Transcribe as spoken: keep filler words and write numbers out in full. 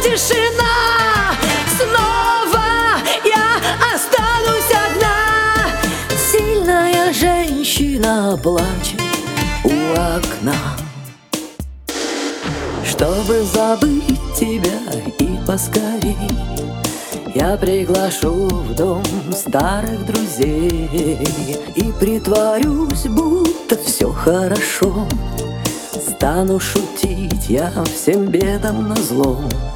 тишина. Снова я останусь одна. Сильная женщина плачет у окна. Чтобы забыть тебя и поскорей, я приглашу в дом старых друзей и притворюсь, будто все хорошо. Стану шутить я всем бедам назло.